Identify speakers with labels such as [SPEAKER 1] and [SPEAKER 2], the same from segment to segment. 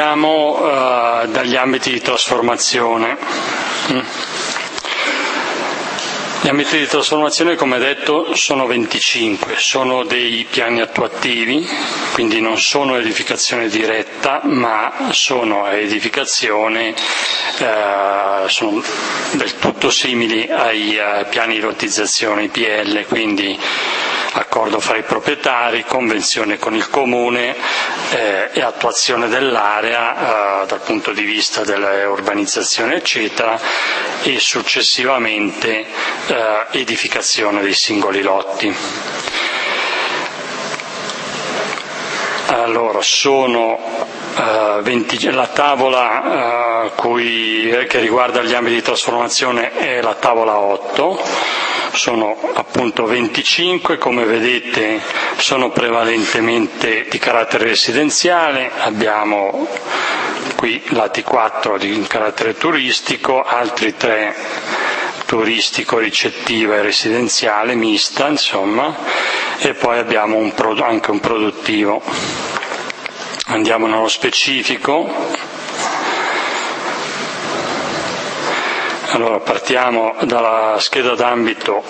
[SPEAKER 1] Partiamo dagli ambiti di trasformazione. Gli ambiti di trasformazione, come detto, sono 25, sono dei piani attuativi, quindi non sono edificazione diretta, ma sono edificazione, sono del tutto simili ai piani di lottizzazione IPL, quindi accordo fra i proprietari, convenzione con il comune e attuazione dell'area dal punto di vista dell'urbanizzazione eccetera, e successivamente edificazione dei singoli lotti. Allora, sono la tavola che riguarda gli ambiti di trasformazione è la tavola 8. Sono appunto 25, come vedete sono prevalentemente di carattere residenziale, abbiamo qui lati 4 di carattere turistico, altri 3 turistico, ricettiva e residenziale, mista insomma, e poi abbiamo anche un produttivo. Andiamo nello specifico. Allora, partiamo dalla scheda d'ambito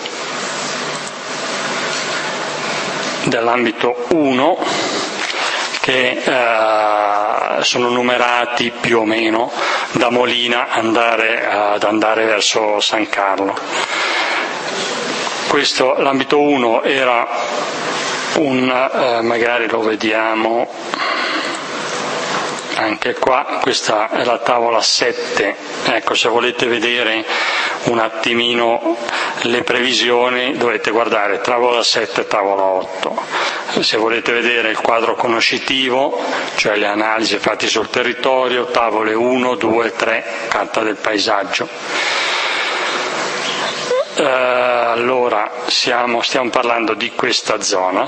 [SPEAKER 1] dell'ambito 1, che sono numerati più o meno da Molina ad andare verso San Carlo. L'ambito 1 era magari lo vediamo anche qua, questa è la tavola 7, ecco, se volete vedere un attimino le previsioni dovete guardare tavola 7 e tavola 8, se volete vedere il quadro conoscitivo, cioè le analisi fatte sul territorio, tavole 1, 2, 3, carta del paesaggio. Allora, stiamo parlando di questa zona.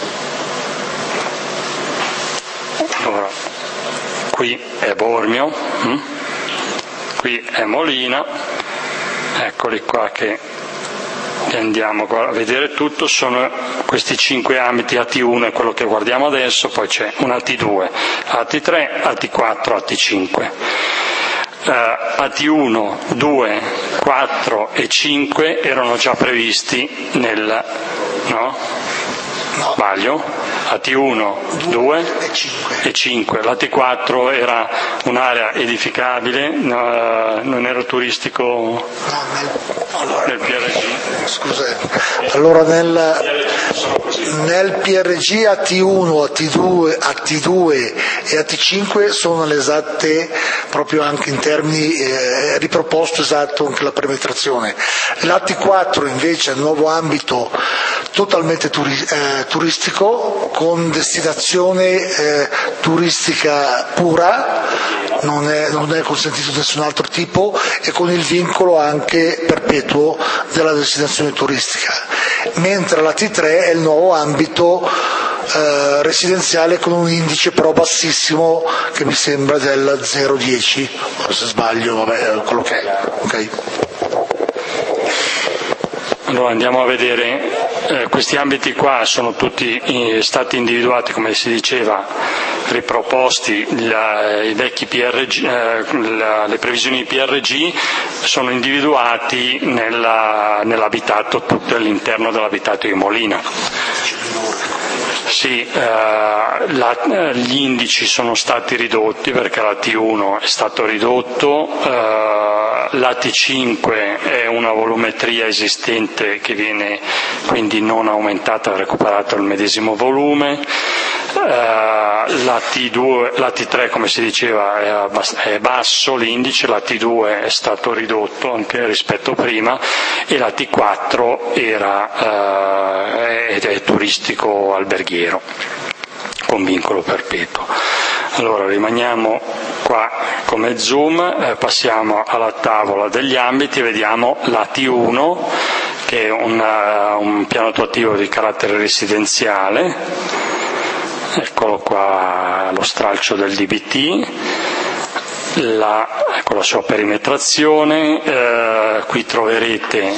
[SPEAKER 1] Allora, qui è Bormio, qui è Molina, eccoli qua che andiamo a vedere tutto, sono questi 5 ambiti, AT1 è quello che guardiamo adesso, poi c'è un AT2, AT3, AT4, AT5. AT1, 2, 4 e 5 erano già previsti no? Sbaglio? AT1, 2 e 5. L'AT4 era un'area edificabile, non era turistico nel PRG.
[SPEAKER 2] Scusa, allora nel PRG AT1, AT2 e AT5 sono le esatte, proprio anche in termini riproposto esatto anche la perimetrazione. L'AT4 invece è il nuovo ambito totalmente turistico, con destinazione turistica pura, non è consentito nessun altro tipo, e con il vincolo anche perpetuo della destinazione turistica, mentre la T3 è il nuovo ambito residenziale con un indice però bassissimo che mi sembra del 0,10, se sbaglio vabbè quello che è, ok?
[SPEAKER 1] Allora andiamo a vedere, questi ambiti qua sono tutti stati individuati, come si diceva, riproposti, i vecchi PRG, le previsioni di PRG sono individuati nell'abitato, tutto all'interno dell'abitato di Molina. Sì, gli indici sono stati ridotti perché l'AT1 è stato ridotto, l'AT5 è una volumetria esistente che viene quindi non aumentata, recuperato il medesimo volume, l'AT3 come si diceva è basso l'indice, l'AT2 è stato ridotto anche rispetto prima e l'AT4 è turistico alberghiero con vincolo perpetuo. Allora rimaniamo qua come zoom, passiamo alla tavola degli ambiti, vediamo l'AT1 che è un piano attuativo di carattere residenziale, eccolo qua lo stralcio del DBT, con la sua perimetrazione, qui troverete,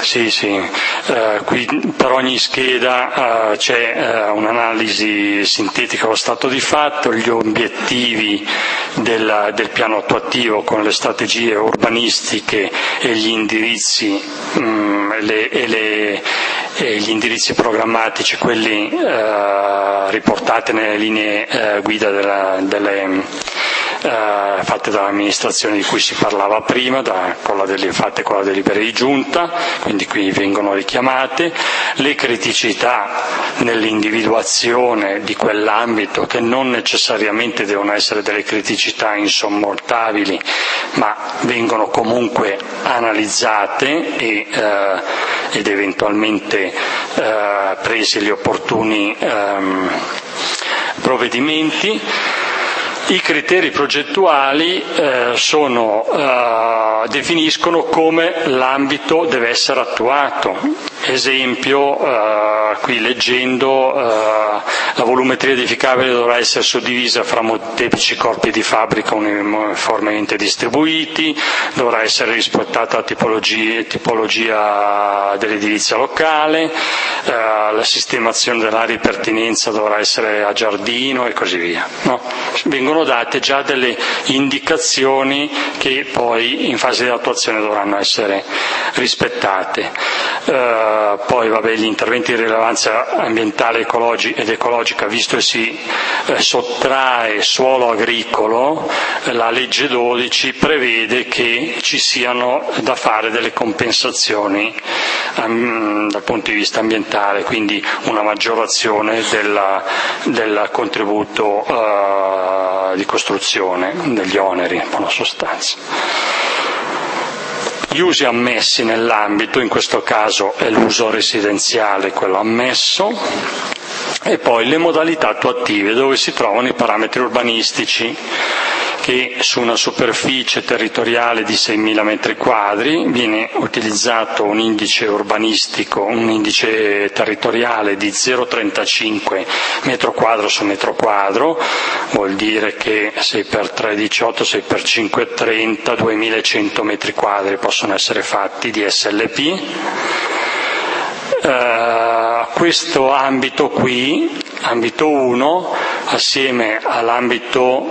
[SPEAKER 1] qui per ogni scheda c'è un'analisi sintetica dello stato di fatto, gli obiettivi del piano attuativo con le strategie urbanistiche e gli indirizzi gli indirizzi programmatici, quelli riportati nelle linee guida fatte dall'amministrazione di cui si parlava prima, fatte con la delibera di giunta, quindi qui vengono richiamate le criticità nell'individuazione di quell'ambito, che non necessariamente devono essere delle criticità insormontabili, ma vengono comunque analizzate ed eventualmente presi gli opportuni provvedimenti. I criteri progettuali definiscono come l'ambito deve essere attuato. Esempio, qui leggendo, la volumetria edificabile dovrà essere suddivisa fra molteplici corpi di fabbrica uniformemente distribuiti, dovrà essere rispettata la tipologia dell'edilizia locale, la sistemazione dell'area di pertinenza dovrà essere a giardino e così via. No? Vengono date già delle indicazioni che poi in fase di attuazione dovranno essere rispettate. Poi gli interventi di rilevanza ambientale ed ecologica, visto che si sottrae suolo agricolo, la legge 12 prevede che ci siano da fare delle compensazioni dal punto di vista ambientale, quindi una maggiorazione del contributo di costruzione, degli oneri, in buona sostanza. Gli usi ammessi nell'ambito, in questo caso è l'uso residenziale quello ammesso, e poi le modalità attuative, dove si trovano i parametri urbanistici, che su una superficie territoriale di 6.000 metri quadri viene utilizzato un indice urbanistico, un indice territoriale di 0,35 metro quadro su metro quadro, vuol dire che 6x3 18, 6x5 30, 2.100 metri quadri possono essere fatti di SLP. Questo ambito qui, ambito 1, assieme all'ambito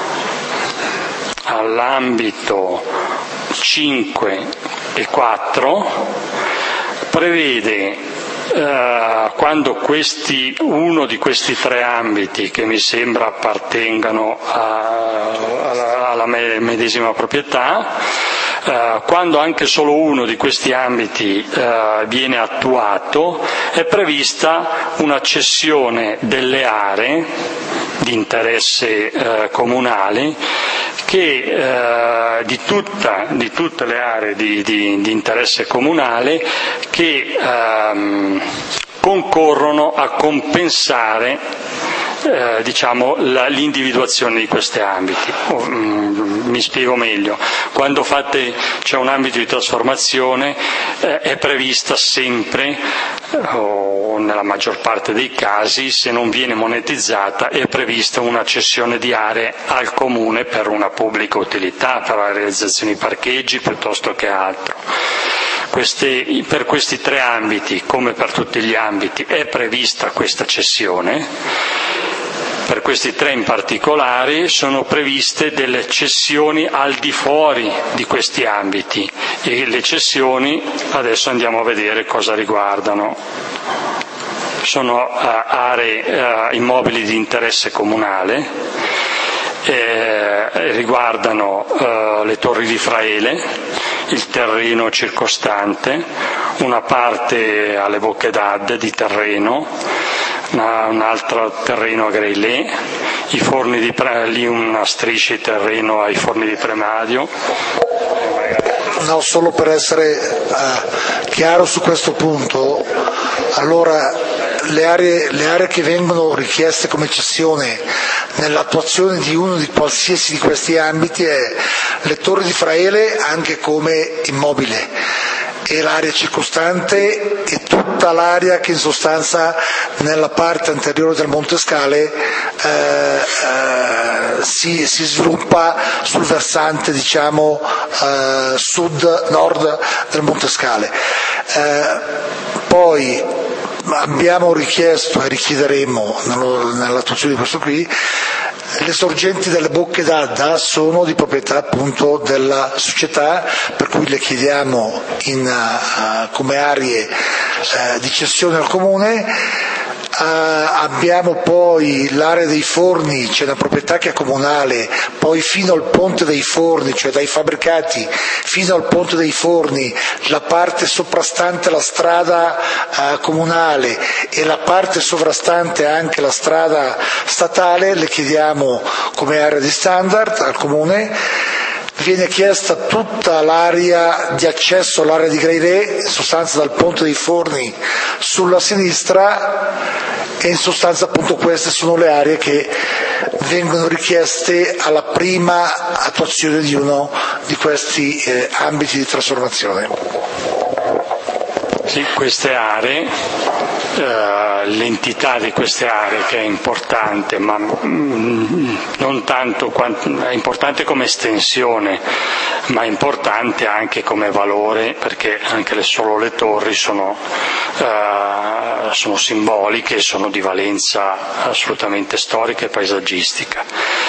[SPEAKER 1] 5 e 4, prevede quando uno di questi tre ambiti, che mi sembra appartengano alla medesima proprietà, quando anche solo uno di questi ambiti viene attuato, è prevista una cessione delle aree di interesse comunale che di tutte le aree di interesse comunale che concorrono a compensare l'individuazione di questi ambiti. Mi spiego meglio. Quando c'è un ambito di trasformazione è prevista sempre, o nella maggior parte dei casi, se non viene monetizzata, è prevista una cessione di aree al comune per una pubblica utilità, per la realizzazione di parcheggi piuttosto che altro. Per questi tre ambiti, come per tutti gli ambiti, è prevista questa cessione. Per questi tre in particolare sono previste delle cessioni al di fuori di questi ambiti, e le cessioni adesso andiamo a vedere cosa riguardano. Sono aree immobili di interesse comunale, riguardano le torri di Fraele, il terreno circostante, una parte alle Bocche d'Adde di terreno, un altro terreno a Greillet, i forni di lì una striscia di terreno ai forni di Premadio.
[SPEAKER 2] No, solo per essere chiaro su questo punto, allora le aree che vengono richieste come cessione nell'attuazione di uno di qualsiasi di questi ambiti è le Torri di Fraele, anche come immobile, e l'area circostante e tutta l'area che in sostanza nella parte anteriore del Monte Scale si sviluppa sul versante, diciamo, sud-nord del Monte Scale. Poi abbiamo richiesto e richiederemo nell'attuazione di questo qui, le sorgenti delle bocche d'Adda sono di proprietà appunto della società, per cui le chiediamo come aree di cessione al comune. Abbiamo poi l'area dei forni, c'è una proprietà che è comunale, poi fino al ponte dei forni, cioè dai fabbricati fino al ponte dei forni, la parte soprastante la strada comunale e la parte sovrastante anche la strada statale, le chiediamo come area di standard al comune. Viene chiesta tutta l'area di accesso all'area di Grailé, in sostanza dal ponte dei forni sulla sinistra, e in sostanza appunto queste sono le aree che vengono richieste alla prima attuazione di uno di questi ambiti di trasformazione.
[SPEAKER 1] Sì, queste aree, l'entità di queste aree che è importante, ma non tanto è importante come estensione, ma è importante anche come valore, perché anche solo le torri sono simboliche e sono di valenza assolutamente storica e paesaggistica.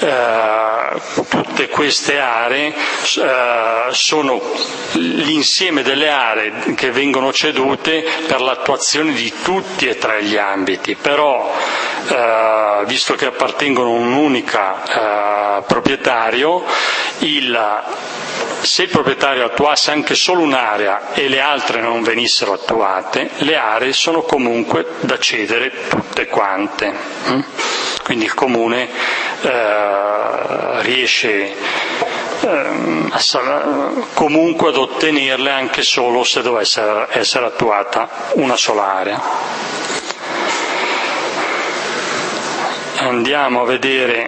[SPEAKER 1] Tutte queste aree sono l'insieme delle aree che vengono cedute per l'attuazione di tutti e tre gli ambiti, però visto che appartengono a un unico proprietario, se il proprietario attuasse anche solo un'area e le altre non venissero attuate, le aree sono comunque da cedere tutte quante. Quindi il comune riesce comunque ad ottenerle anche solo se dovesse essere attuata una sola area. Andiamo a vedere,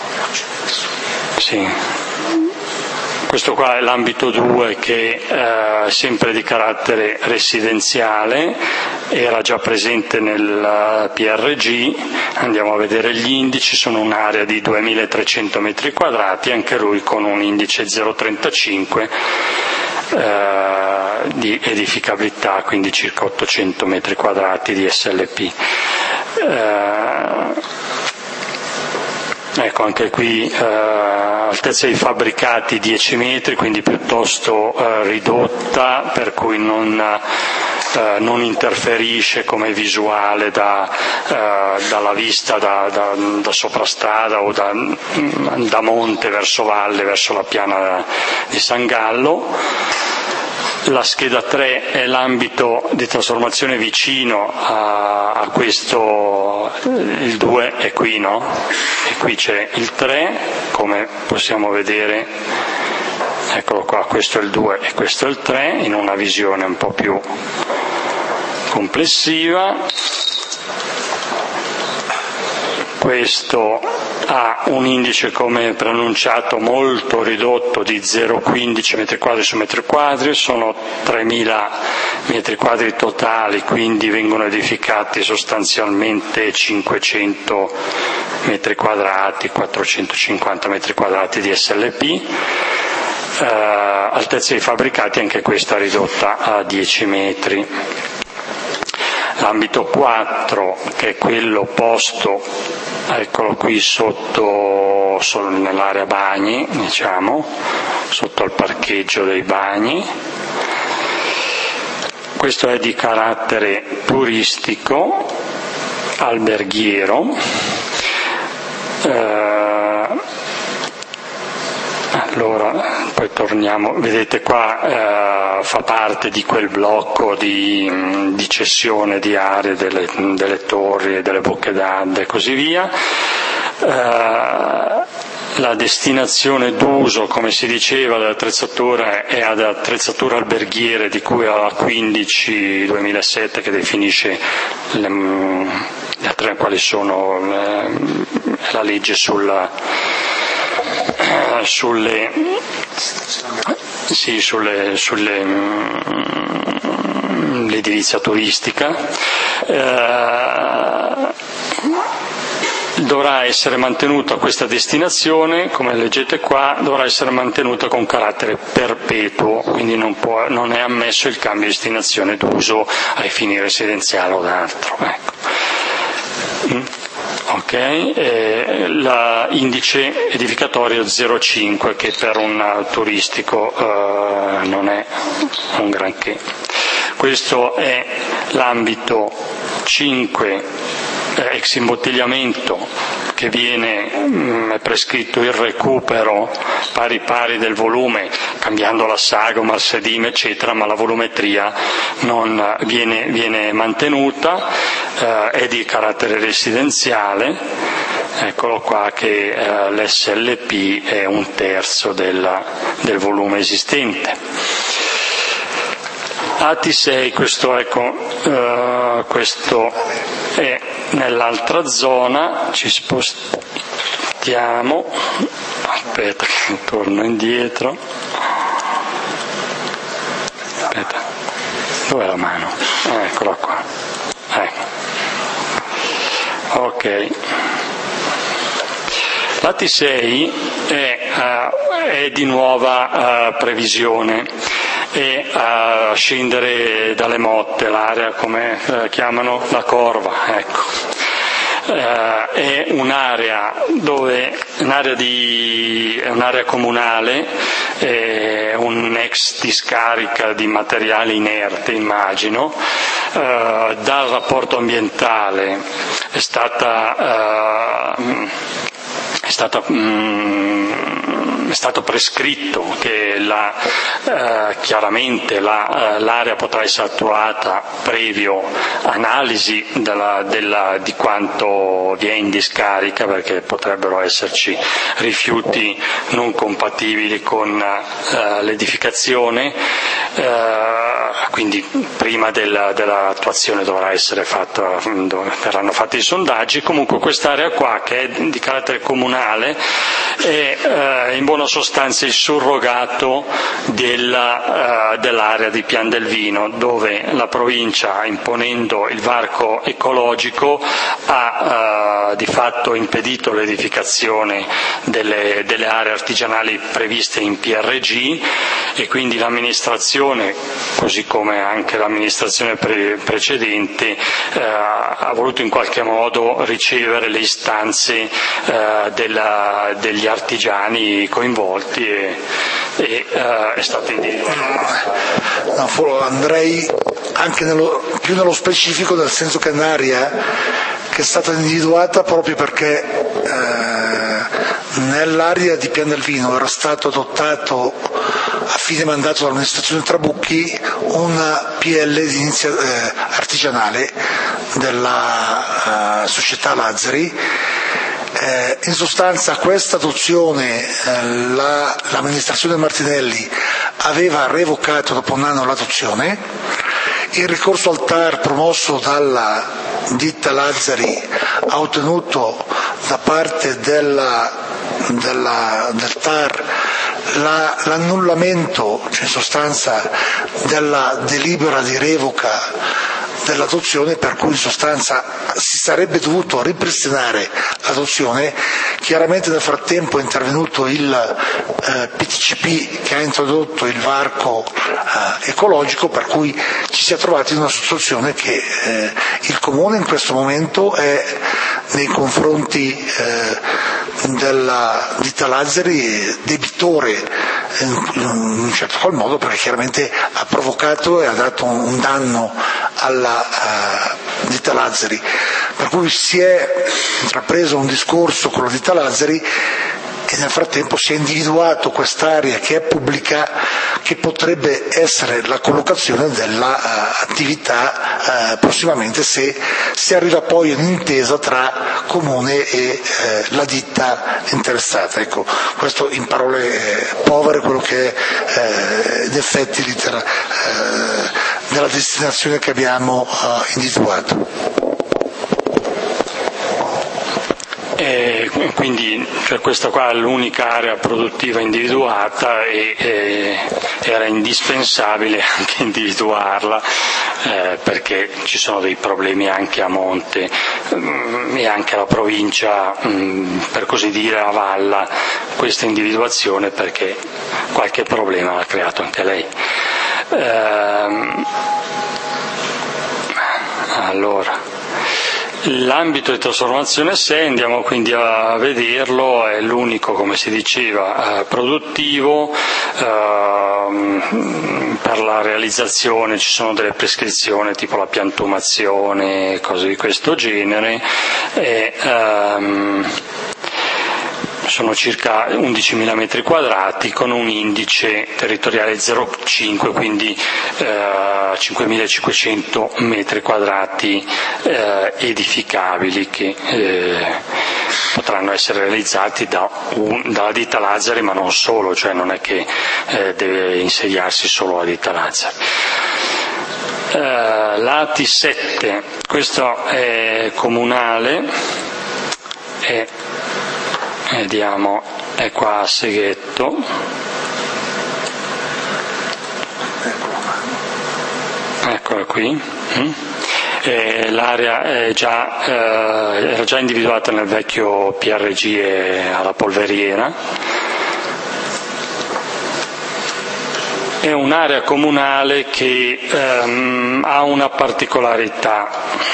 [SPEAKER 1] sì. Questo qua è l'ambito 2 che è sempre di carattere residenziale, era già presente nel PRG, andiamo a vedere gli indici, sono un'area di 2300 metri quadrati, anche lui con un indice 0,35 di edificabilità, quindi circa 800 metri quadrati di SLP. Ecco, anche qui altezza dei fabbricati 10 metri, quindi piuttosto ridotta, per cui non interferisce come visuale dalla vista da soprastrada o da monte verso valle, verso la piana di San Gallo. La scheda 3 è l'ambito di trasformazione vicino a questo, il 2 è qui, no? E qui c'è il 3, come possiamo vedere, eccolo qua, questo è il 2 e questo è il 3, in una visione un po' più complessiva. Questo ha un indice, come preannunciato, molto ridotto di 0,15 metri quadri su metri quadri, sono 3.000 metri quadri totali, quindi vengono edificati sostanzialmente 500 metri quadrati, 450 metri quadrati di SLP. Altezza dei fabbricati, anche questa ridotta a 10 metri. L'ambito 4, che è quello posto, eccolo qui sotto, nell'area bagni, diciamo, sotto al parcheggio dei bagni. Questo è di carattere turistico, alberghiero. Allora, poi torniamo, vedete qua fa parte di quel blocco di cessione di aree delle torri, delle bocche d'Adda e così via. La destinazione d'uso, come si diceva, dell'attrezzatura è ad attrezzatura alberghiere, di cui alla 15/2007 che definisce quali sono la legge sulle sì, l'edilizia turistica. Dovrà essere mantenuta questa destinazione, come leggete qua, dovrà essere mantenuta con carattere perpetuo, quindi non è ammesso il cambio di destinazione d'uso ai fini residenziali o d'altro. Ecco. Ok, l'indice edificatorio 0,5 che per un turistico non è un granché. Questo è l'ambito 5 ex imbottigliamento, che è prescritto il recupero pari del volume, cambiando la sagoma, il sedime, eccetera, ma la volumetria non viene mantenuta, è di carattere residenziale. Eccolo qua che l'SLP è 1/3 del volume esistente. Atti 6, questo è nell'altra zona, ci spostiamo, aspetta che torno indietro, aspetta, dov'è la mano? Eccola qua, ok. L'Atti 6 è di nuova previsione, e a scendere dalle motte, l'area come chiamano la corva, ecco. È un'area comunale, un'ex discarica di materiale inerte, immagino. Dal rapporto ambientale è stato prescritto che chiaramente l'area potrà essere attuata previo analisi di quanto vi è in discarica, perché potrebbero esserci rifiuti non compatibili con l'edificazione, quindi prima dell'attuazione verranno fatti i sondaggi. Comunque quest'area qua, che è di carattere comunale, è in buona sostanza il surrogato dell'area di Pian del Vino, dove la provincia, imponendo il varco ecologico, ha di fatto impedito l'edificazione delle aree artigianali previste in PRG, e quindi l'amministrazione, così come anche l'amministrazione precedente, ha voluto in qualche modo ricevere le istanze degli artigiani coinvolti e è stato individuato.
[SPEAKER 2] Andrei anche più nello specifico, nel senso che è un'area che è stata individuata proprio perché nell'area di Pian del Vino era stato adottato a fine mandato dall'amministrazione Trabucchi una PL artigianale della società Lazzari. In sostanza questa adozione l'amministrazione Martinelli aveva revocato dopo un anno l'adozione. Il ricorso al TAR promosso dalla ditta Lazzari ha ottenuto da parte del TAR l'annullamento, cioè in sostanza, della delibera di revoca dell'adozione, per cui in sostanza si sarebbe dovuto ripristinare l'adozione. Chiaramente nel frattempo è intervenuto il PTCP che ha introdotto il varco ecologico, per cui ci si è trovati in una situazione che il Comune in questo momento è nei confronti della ditta Lazzari debitore in un certo qual modo, perché chiaramente ha provocato e ha dato un danno alla ditta Lazzari, per cui si è intrapreso un discorso con la ditta Lazzari e nel frattempo si è individuato quest'area che è pubblica, che potrebbe essere la collocazione dell'attività prossimamente, se si arriva poi a un'intesa tra Comune e la ditta interessata. Ecco, questo in parole povere quello che è in effetti della destinazione che abbiamo individuato.
[SPEAKER 1] quindi questa qua è l'unica area produttiva individuata e era indispensabile anche individuarla perché ci sono dei problemi anche a monte e anche la provincia, per così dire, avalla questa individuazione perché qualche problema l'ha creato anche lei. Allora, l'ambito di trasformazione 6, andiamo quindi a vederlo, è l'unico, come si diceva, produttivo. Per la realizzazione ci sono delle prescrizioni tipo la piantumazione, cose di questo genere, e sono circa 11.000 metri quadrati con un indice territoriale 0,5, quindi 5.500 metri quadrati edificabili che potranno essere realizzati dalla ditta Lazzari, ma non solo, cioè non è che deve insediarsi solo la ditta Lazzari. L'ATI 7, questo è comunale, vediamo, è qua a Seghetto. Eccola qui. L'area era già individuata nel vecchio PRG alla Polveriera. È un'area comunale che ha una particolarità.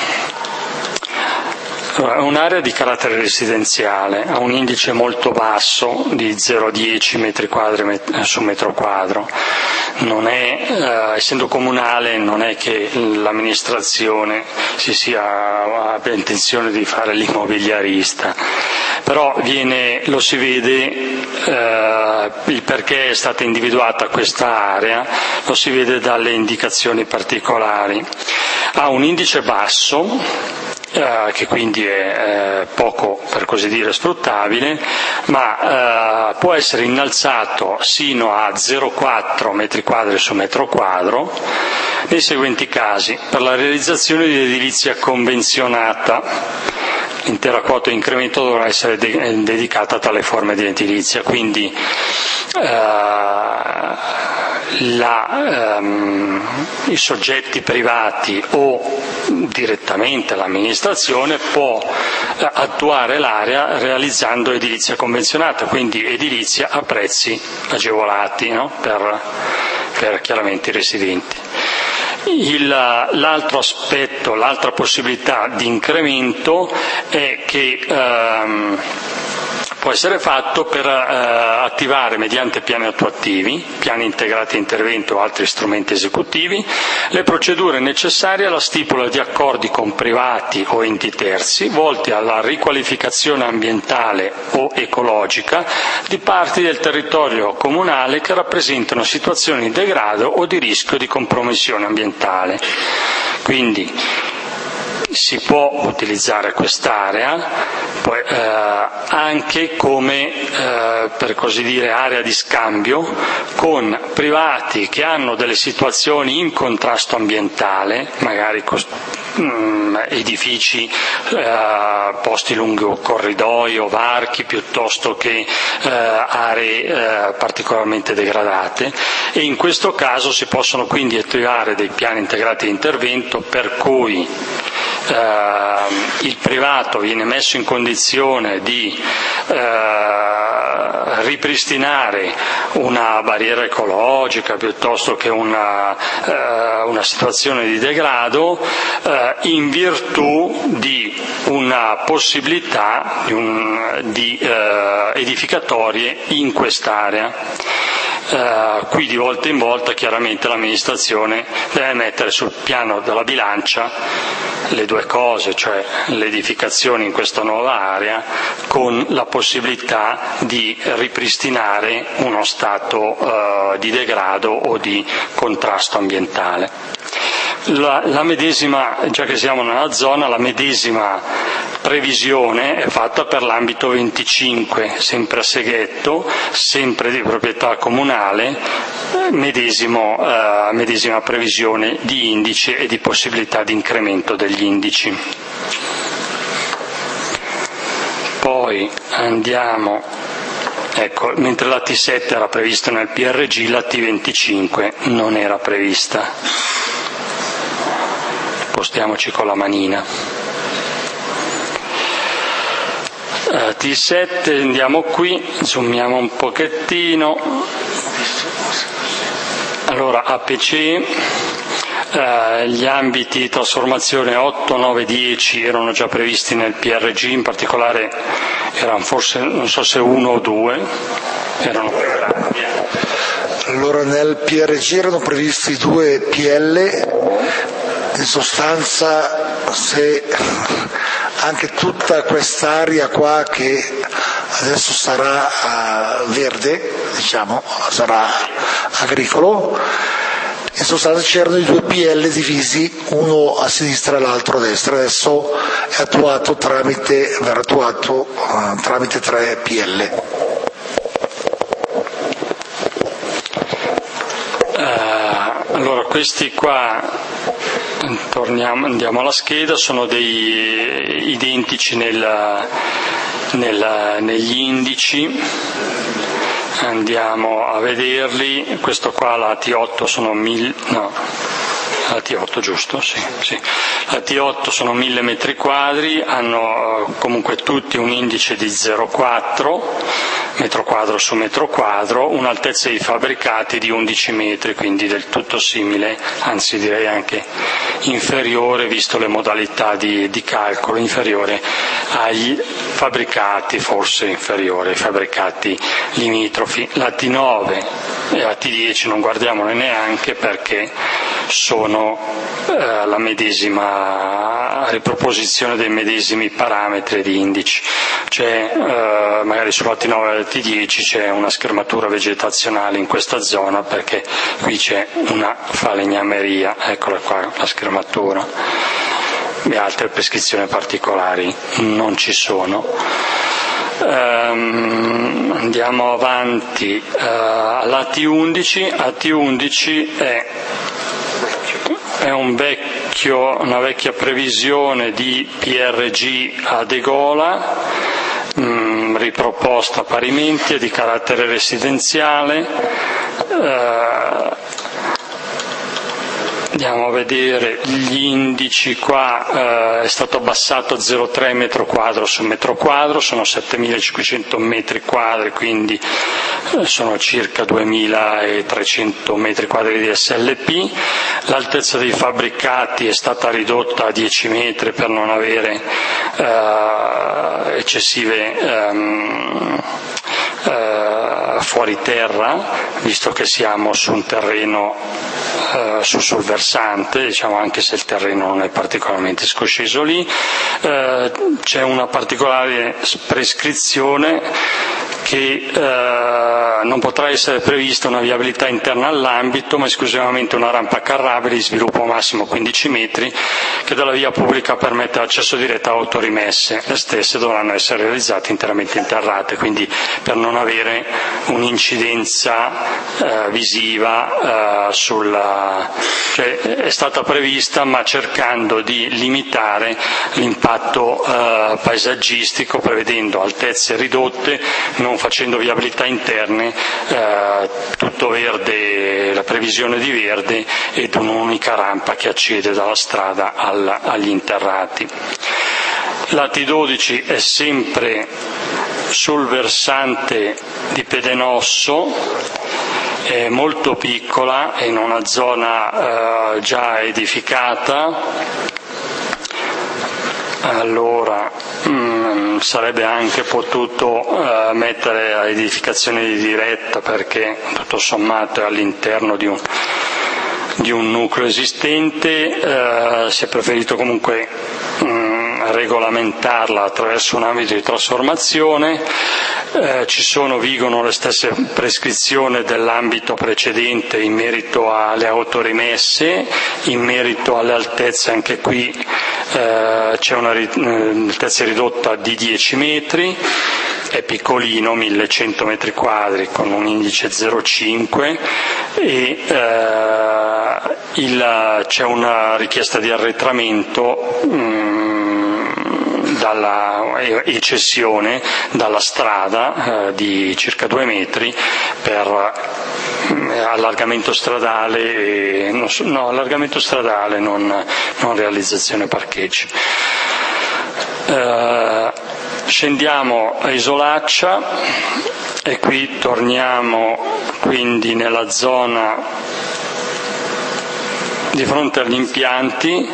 [SPEAKER 1] È un'area di carattere residenziale, ha un indice molto basso di 0,10 metri quadri su metro quadro. Non è, essendo comunale, non è che l'amministrazione abbia intenzione di fare l'immobiliarista, però lo si vede, il perché è stata individuata questa area, lo si vede dalle indicazioni particolari. Ha un indice basso, che quindi è poco, per così dire, sfruttabile, ma può essere innalzato sino a 0,4 metri quadri su metro quadro nei seguenti casi: per la realizzazione di edilizia convenzionata. L'intera quota di incremento dovrà essere dedicata a tale forma di edilizia, quindi i soggetti privati o direttamente l'amministrazione può attuare l'area realizzando edilizia convenzionata, quindi edilizia a prezzi agevolati, no? per chiaramente i residenti. L'altro aspetto, l'altra possibilità di incremento è che può essere fatto per attivare mediante piani attuativi, piani integrati di intervento o altri strumenti esecutivi, le procedure necessarie alla stipula di accordi con privati o enti terzi volti alla riqualificazione ambientale o ecologica di parti del territorio comunale che rappresentano situazioni di degrado o di rischio di compromissione ambientale. Quindi si può utilizzare quest'area anche come, per così dire, area di scambio con privati che hanno delle situazioni in contrasto ambientale, magari edifici posti lungo corridoi o varchi piuttosto che aree particolarmente degradate, e in questo caso si possono quindi attivare dei piani integrati di intervento per cui il privato viene messo in condizione di ripristinare una barriera ecologica piuttosto che una situazione di degrado in virtù di una possibilità di edificatorie in quest'area. Qui di volta in volta chiaramente l'amministrazione deve mettere sul piano della bilancia le due cose, cioè le edificazioni in questa nuova area con la possibilità di ripristinare uno stato di degrado o di contrasto ambientale. La medesima, già che siamo nella zona, la medesima previsione è fatta per l'ambito 25, sempre a Seghetto, sempre di proprietà comunale, medesima previsione di indici e di possibilità di incremento degli indici. Poi Poi andiamo, ecco, mentre la T7 era prevista nel PRG, la T25 non era prevista. Spostiamoci con la manina. T7, andiamo qui, zoomiamo un pochettino. Allora, APC, gli ambiti di trasformazione 8, 9, 10 erano già previsti nel PRG, in particolare erano forse, non so se 1 o 2, erano programmi.
[SPEAKER 2] Allora nel PRG erano previsti 2 PL, in sostanza se anche tutta quest'area qua che adesso sarà verde, diciamo, sarà agricolo, in sostanza c'erano i 2 PL divisi, uno a sinistra e l'altro a destra, adesso è attuato verrà attuato tramite 3 PL.
[SPEAKER 1] Allora questi qua, andiamo alla scheda, sono dei identici negli indici, andiamo a vederli. Questo qua, la T8 sono la T8 giusto? Sì. La T8 sono 1000 metri quadri, hanno comunque tutti un indice di 0,4 metro quadro su metro quadro, un'altezza di fabbricati di 11 metri, quindi del tutto simile, anzi direi anche inferiore, visto le modalità di calcolo, inferiore agli fabbricati, forse inferiore ai fabbricati limitrofi. La T9 e la T10 non guardiamole neanche perché sono la medesima riproposizione dei medesimi parametri di indici. Magari sulla T9 e la T10 c'è una schermatura vegetazionale in questa zona perché qui c'è una falegnameria, eccola qua la schermatura, e altre prescrizioni particolari non ci sono. Andiamo avanti alla T11. La T11 è una vecchia previsione di PRG a Degola, riproposta parimenti, è di carattere residenziale. Andiamo a vedere gli indici qua, è stato abbassato 0,3 metro quadro su metro quadro, sono 7500 metri quadri, quindi sono circa 2300 metri quadri di SLP. L'altezza dei fabbricati è stata ridotta a 10 metri per non avere eccessive fuori terra, visto che siamo su un terreno sul versante, diciamo, anche se il terreno non è particolarmente scosceso lì. C'è una particolare prescrizione che non potrà essere prevista una viabilità interna all'ambito, ma esclusivamente una rampa carrabile di sviluppo massimo 15 metri che dalla via pubblica permette l'accesso diretto a autorimesse. Le stesse dovranno essere realizzate interamente interrate, quindi per non avere un'incidenza visiva cioè è stata prevista ma cercando di limitare l'impatto paesaggistico, prevedendo altezze ridotte, non facendo viabilità interne, tutto verde, la previsione di verde ed un'unica rampa che accede dalla strada agli interrati. La T12 è sempre sul versante di Pedenosso, è molto piccola, è in una zona già edificata. Allora sarebbe anche potuto mettere a edificazione di diretta, perché tutto sommato è all'interno di un nucleo esistente. Si è preferito comunque regolamentarla attraverso un ambito di trasformazione. Vigono le stesse prescrizioni dell'ambito precedente in merito alle autorimesse, in merito alle altezze. Anche qui c'è un'altezza ridotta di 10 metri, è piccolino, 1100 metri quadri con un indice 0,5 e c'è una richiesta di arretramento e cessione dalla strada di circa 2 metri per allargamento stradale, allargamento stradale, non realizzazione parcheggi. Scendiamo a Isolaccia e qui torniamo quindi nella zona di fronte agli impianti,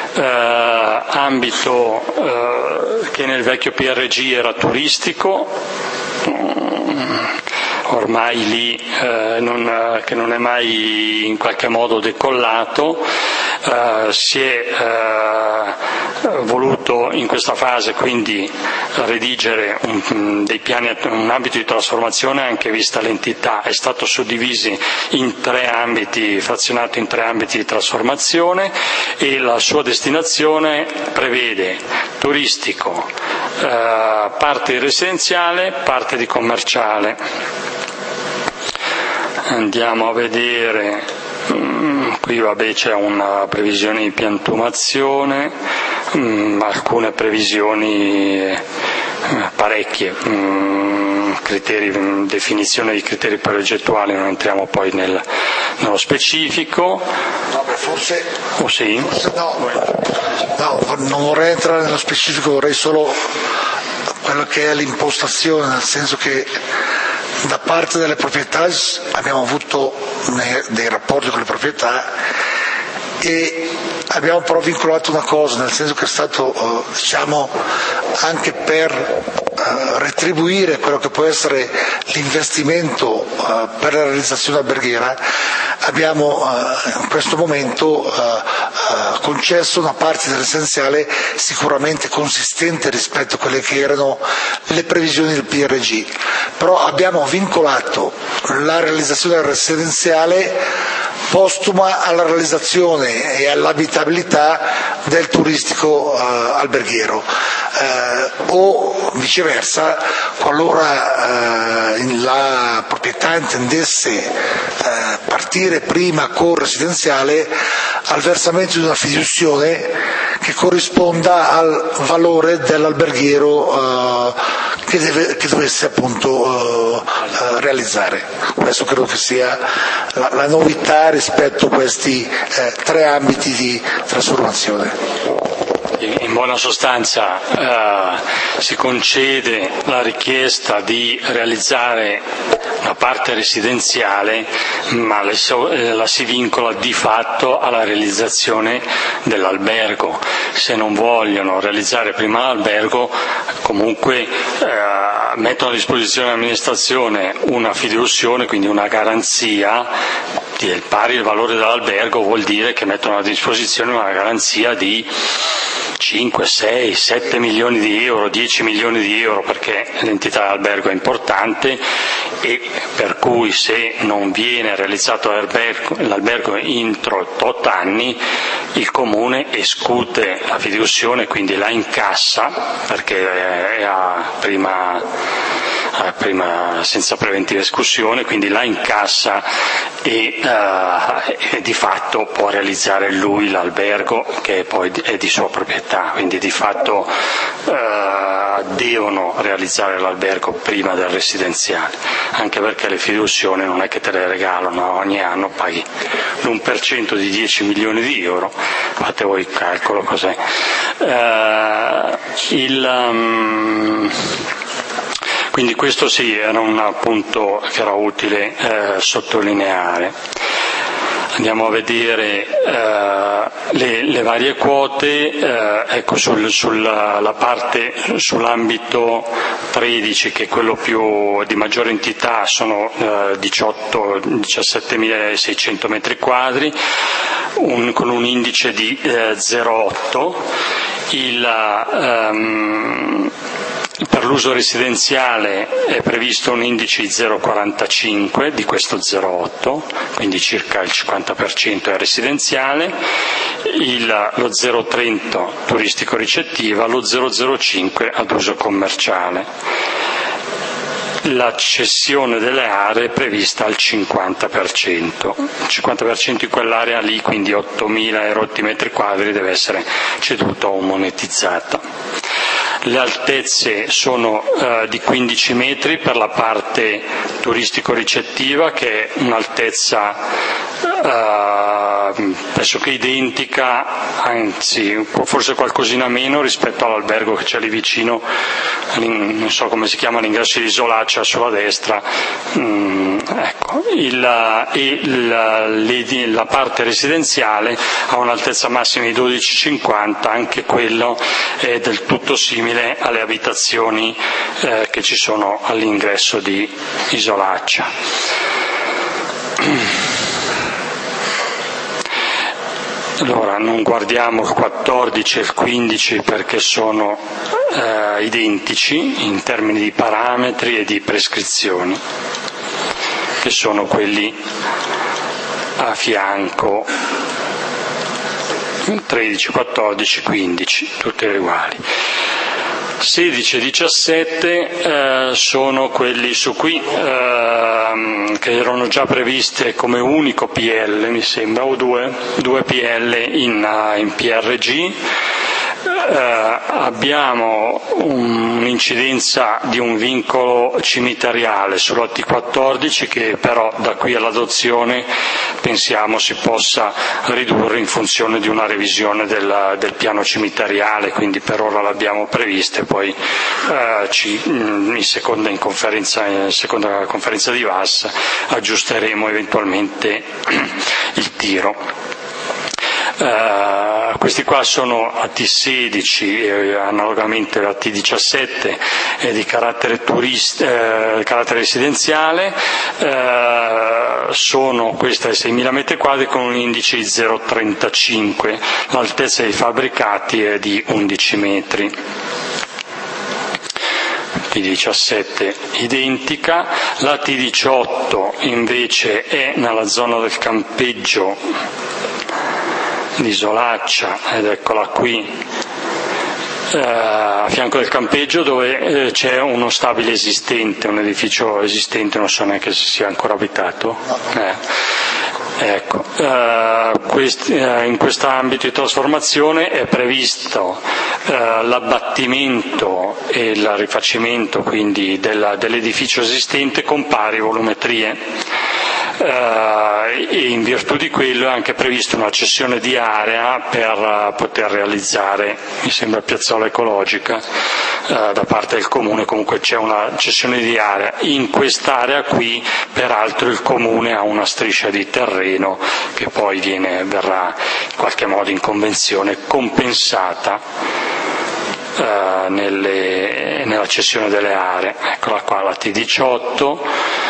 [SPEAKER 1] ambito che nel vecchio PRG era turistico, ormai lì che non è mai in qualche modo decollato. Si è voluto in questa fase quindi redigere dei piani, un ambito di trasformazione, anche vista l'entità, è stato suddiviso in 3 ambiti, frazionato in 3 ambiti di trasformazione, e la sua destinazione prevede turistico, parte di residenziale, parte di commerciale. Andiamo a vedere. Qui c'è una previsione di piantumazione, alcune previsioni, parecchie, definizione di criteri progettuali, non entriamo poi nello specifico.
[SPEAKER 2] Forse
[SPEAKER 1] sì?
[SPEAKER 2] Forse no, non vorrei entrare nello specifico, vorrei solo quello che è l'impostazione, nel senso che da parte delle proprietà abbiamo avuto dei rapporti con le proprietà e abbiamo però vincolato una cosa, nel senso che è stato anche per retribuire quello che può essere l'investimento per la realizzazione alberghiera, abbiamo in questo momento concesso una parte dell'essenziale sicuramente consistente rispetto a quelle che erano le previsioni del PRG, però abbiamo vincolato la realizzazione del residenziale postuma alla realizzazione e all'abitabilità del turistico alberghiero, o viceversa, qualora la proprietà intendesse partire prima con residenziale, al versamento di una fiduzione che corrisponda al valore dell'alberghiero che dovesse appunto realizzare. Questo credo che sia la novità rispetto a questi 3 ambiti di trasformazione.
[SPEAKER 1] In buona sostanza si concede la richiesta di realizzare una parte residenziale, ma la si vincola di fatto alla realizzazione dell'albergo. Se non vogliono realizzare prima l'albergo, comunque mettono a disposizione dell'amministrazione una fideiussione, quindi una garanzia pari al valore dell'albergo, vuol dire che mettono a disposizione una garanzia di 5, 6, 7 milioni di euro, 10 milioni di euro, perché l'entità dell'albergo è importante, e per cui se non viene realizzato l'albergo entro 8 anni, il Comune escute la fideiussione, quindi la incassa, perché è prima senza preventiva escussione, quindi la incassa e di fatto può realizzare lui l'albergo, che poi è di sua proprietà, quindi di fatto devono realizzare l'albergo prima del residenziale, anche perché le fideiussioni non è che te le regalano, ogni anno paghi l'1% di 10 milioni di euro, fate voi il calcolo cos'è. Quindi questo sì, era un punto che era utile sottolineare. Andiamo a vedere le varie quote, ecco sulla parte, sull'ambito 13, che è quello più di maggiore entità, sono 17.600 metri quadri, con un indice di 0,8. Per l'uso residenziale è previsto un indice di 0,45 di questo 0,8, quindi circa il 50% è residenziale, lo 0,30 turistico ricettiva, lo 0,05 ad uso commerciale. La cessione delle aree è prevista al 50%. Il 50% in quell'area lì, quindi 8.000 erotti metri quadri, deve essere ceduto o monetizzato. Le altezze sono di 15 metri per la parte turistico-ricettiva, che è un'altezza pressoché identica, anzi forse qualcosina meno rispetto all'albergo che c'è lì vicino, non so come si chiama, l'ingresso di Isolaccia sulla destra. Ecco. La parte residenziale ha un'altezza massima di 12,50, anche quello è del tutto simile alle abitazioni che ci sono all'ingresso di Isolaccia. Allora, non guardiamo il 14 e il 15 perché sono identici in termini di parametri e di prescrizioni, che sono quelli a fianco, 13, 14, 15, tutte uguali. 16 e 17 sono quelli su qui che erano già previste come unico PL, mi sembra, o due PL in PRG. Abbiamo un'incidenza di un vincolo cimiteriale sulla T14 che però da qui all'adozione pensiamo si possa ridurre in funzione di una revisione del piano cimiteriale, quindi per ora l'abbiamo prevista e poi in seconda conferenza di VAS aggiusteremo eventualmente il tiro. Questi qua sono a T16 e analogamente a T17 di carattere residenziale, questa è 6.000 metri quadri con un indice di 0,35, l'altezza dei fabbricati è di 11 metri. T17 identica, la T18 invece è nella zona del campeggio di Isolaccia, ed eccola qui a fianco del campeggio dove c'è uno stabile esistente, un edificio esistente, non so neanche se sia ancora abitato. Ecco, in questo ambito di trasformazione è previsto l'abbattimento e il rifacimento quindi dell'edificio esistente con pari volumetrie. E in virtù di quello è anche prevista una cessione di area per poter realizzare, mi sembra, piazzola ecologica da parte del comune. Comunque c'è una cessione di area. In quest'area qui peraltro il comune ha una striscia di terreno che poi verrà in qualche modo in convenzione compensata nella cessione delle aree. Eccola qua la T18.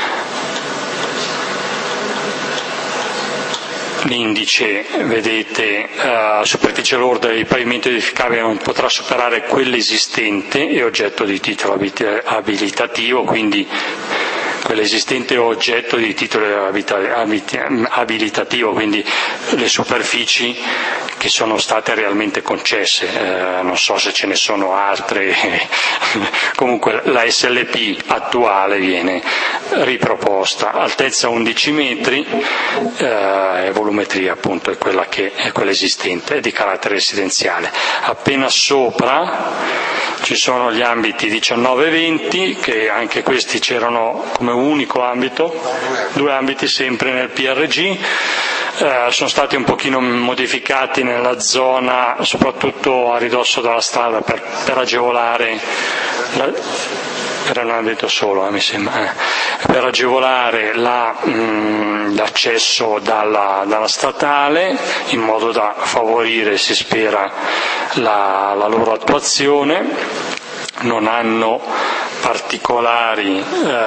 [SPEAKER 1] L'indice, vedete, superficie lorda di pavimento edificabile non potrà superare quella esistente e oggetto di titolo abilitativo, quindi quell'esistente è oggetto di titolo abilitativo, quindi le superfici che sono state realmente concesse, non so se ce ne sono altre, comunque la SLP attuale viene riproposta, altezza 11 metri e volumetria appunto è quella esistente, è di carattere residenziale. Appena sopra ci sono gli ambiti 19 e 20, che anche questi c'erano come unico ambito, due ambiti sempre nel PRG, sono stati un pochino modificati nella zona, soprattutto a ridosso della strada per agevolare era un ambito solo, mi sembra, per agevolare l'accesso dalla statale, in modo da favorire, si spera, la loro attuazione. Non hanno particolari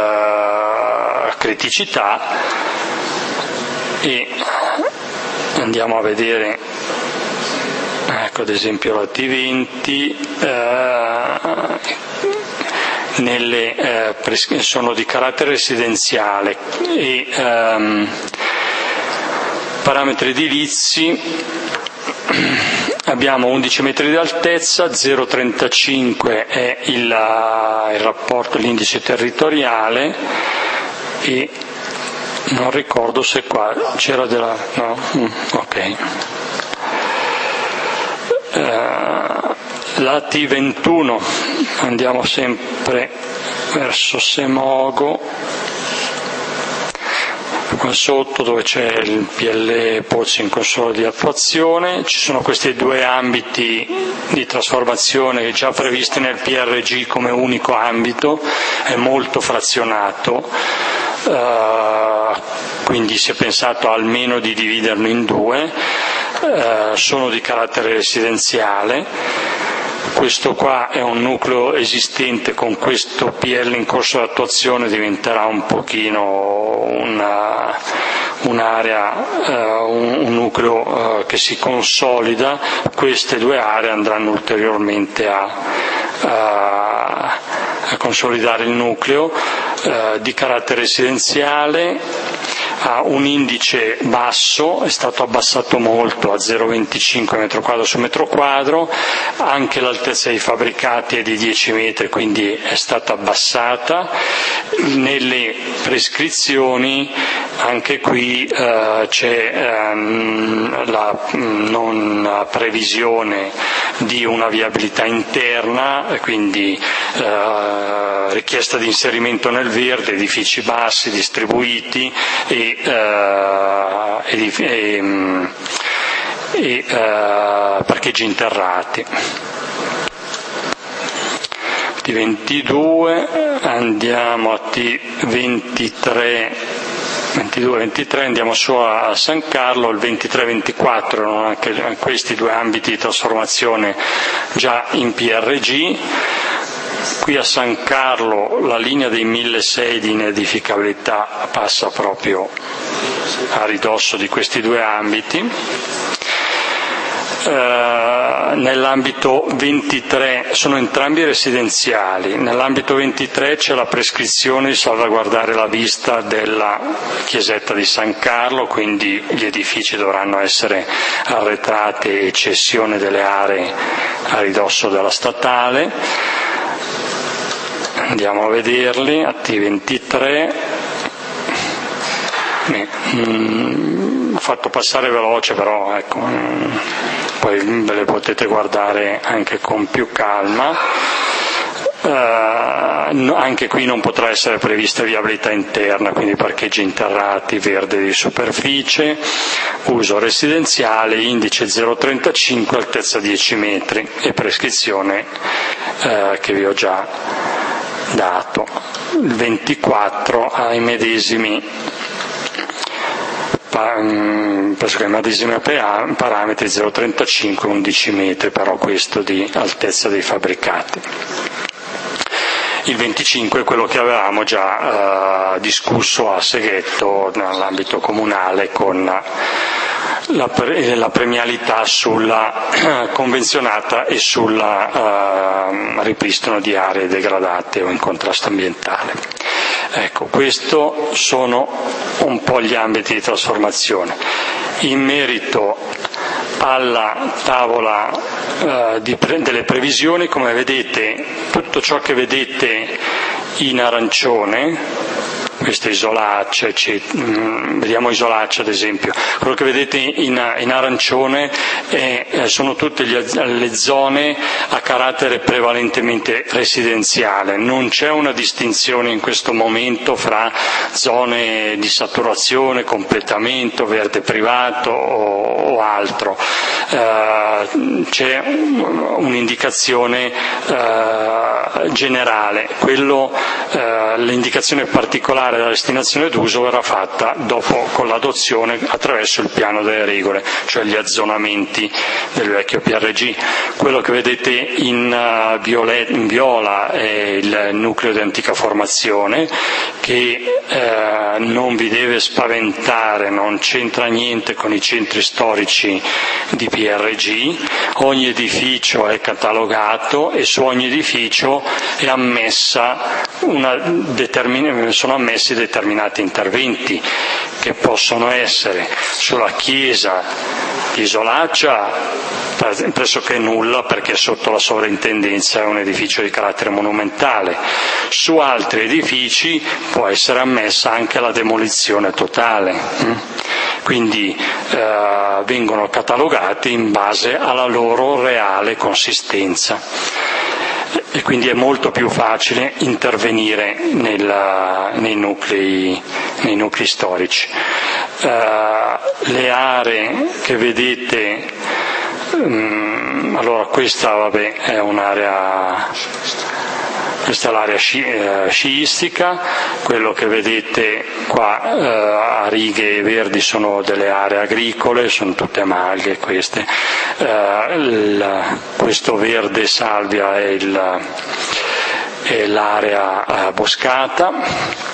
[SPEAKER 1] criticità e andiamo a vedere, ecco ad esempio la T20, sono di carattere residenziale e parametri edilizi. Abbiamo 11 metri di altezza, 0,35 è il rapporto, l'indice territoriale, e non ricordo se qua c'era ok. La T21, andiamo sempre verso Semogo, qua sotto dove c'è il PL Pozzi in console di attuazione. Ci sono questi due ambiti di trasformazione già previsti nel PRG come unico ambito, è molto frazionato, quindi si è pensato almeno di dividerlo in due, sono di carattere residenziale. Questo qua è un nucleo esistente, con questo PL in corso di attuazione diventerà un pochino un'area, un nucleo che si consolida. Queste due aree andranno ulteriormente a consolidare il nucleo, di carattere residenziale. Ha un indice basso, è stato abbassato molto a 0,25 metro quadro su metro quadro, anche l'altezza dei fabbricati è di 10 metri, quindi è stata abbassata. Nelle prescrizioni anche qui c'è la non previsione di una viabilità interna, quindi richiesta di inserimento nel verde, edifici bassi distribuiti e parcheggi interrati. T22, andiamo a T23, andiamo su a San Carlo. Il 23-24 anche questi due ambiti di trasformazione già in PRG. Qui a San Carlo la linea dei 1600 di inedificabilità passa proprio a ridosso di questi due ambiti. Nell'ambito 23 sono entrambi residenziali. Nell'ambito 23 c'è la prescrizione di salvaguardare la vista della chiesetta di San Carlo, quindi gli edifici dovranno essere arretrati e cessione delle aree a ridosso della statale. Andiamo a vederli, a T23. Ho fatto passare veloce, però ecco, poi ve le potete guardare anche con più calma. Anche qui non potrà essere prevista viabilità interna, quindi parcheggi interrati, verde di superficie, uso residenziale, indice 0,35, altezza 10 metri e prescrizione che vi ho già dato. Il 24 ai medesimi pressoché i medesimi parametri, 0,35, 11 metri, però questo di altezza dei fabbricati. Il 25 è quello che avevamo già discusso a Seghetto nell'ambito comunale, con la premialità sulla convenzionata e sul ripristino di aree degradate o in contrasto ambientale. Ecco, questo sono un po' gli ambiti di trasformazione. In merito alla tavola delle previsioni, come vedete, tutto ciò che vedete in arancione, queste isolacce, vediamo isolacce ad esempio, quello che vedete in arancione sono tutte le zone a carattere prevalentemente residenziale. Non c'è una distinzione in questo momento fra zone di saturazione, completamento, verde privato o altro. C'è un'indicazione generale. L'indicazione particolare della destinazione d'uso verrà fatta dopo, con l'adozione attraverso il piano delle regole, cioè gli azzonamenti del vecchio PRG. Quello che vedete in viola è il nucleo di antica formazione, che non vi deve spaventare, non c'entra niente con i centri storici di PRG. Ogni edificio è catalogato e su ogni edificio è sono ammessi determinati interventi, che possono essere sulla chiesa di Isolaccia pressoché nulla, perché sotto la sovrintendenza è un edificio di carattere monumentale. Su altri edifici può essere ammessa anche la demolizione totale. quindi vengono catalogati in base alla loro reale consistenza e quindi è molto più facile intervenire nei nuclei storici. Le aree che vedete, allora questa è un'area, questa è l'area sciistica, quello che vedete qua a righe verdi sono delle aree agricole, sono tutte malghe queste, questo verde salvia è l'area boscata.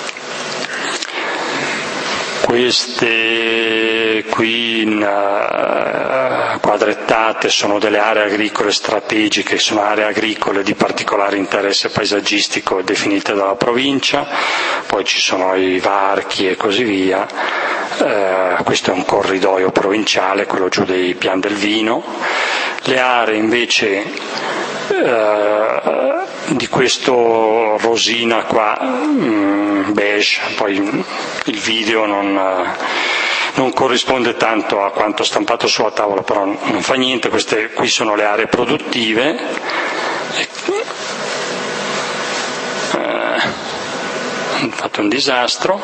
[SPEAKER 1] Queste qui quadrettate sono delle aree agricole strategiche, sono aree agricole di particolare interesse paesaggistico definite dalla provincia, poi ci sono i varchi e così via. Questo è un corridoio provinciale, quello giù dei Pian del Vino. Le aree invece di questo rosina qua, beige, poi il video non corrisponde tanto a quanto stampato sulla tavola, però non fa niente. Queste qui sono le aree produttive. Ho fatto un disastro.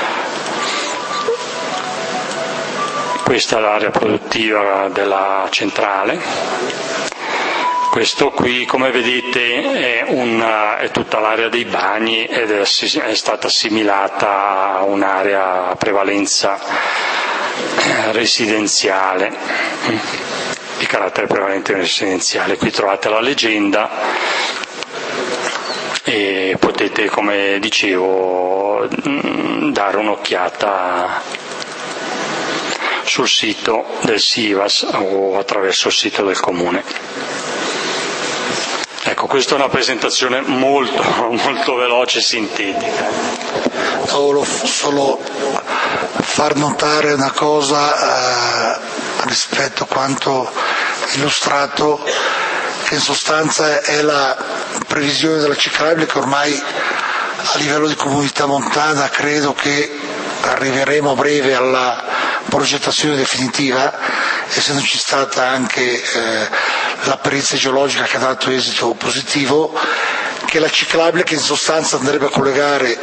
[SPEAKER 1] Questa è l'area produttiva della centrale. Questo qui, come vedete, è tutta l'area dei bagni ed è stata assimilata a un'area a prevalenza residenziale, di carattere prevalentemente residenziale. Qui trovate la leggenda e potete, come dicevo, dare un'occhiata sul sito del SIVAS o attraverso il sito del Comune. Ecco, questa è una presentazione molto, molto veloce e sintetica.
[SPEAKER 2] Volevo solo far notare una cosa rispetto a quanto illustrato, che in sostanza è la previsione della ciclabile, che ormai a livello di comunità montana credo che arriveremo a breve alla progettazione definitiva, essendoci stata anche la perizia geologica che ha dato esito positivo, che la ciclabile che in sostanza andrebbe a collegare